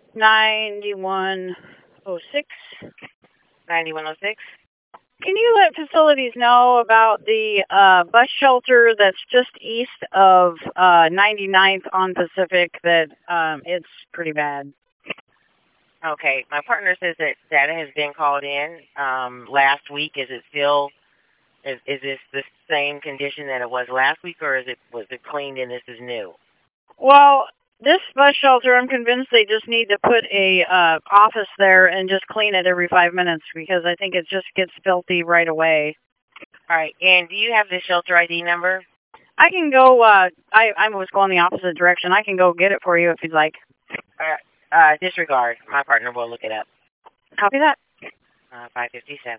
9106. 9106. Can you let facilities know about the bus shelter that's just east of 99th on Pacific that it's pretty bad? Okay, my partner says that data has been called in last week. Is it still, is this the same condition that it was last week, or was it cleaned and this is new? Well, this bus shelter, I'm convinced they just need to put a office there and just clean it every 5 minutes because I think it just gets filthy right away. All right, and do you have the shelter ID number? I can go, I was going the opposite direction. I can go get it for you if you'd like. Disregard. My partner will look it up. Copy that. 557.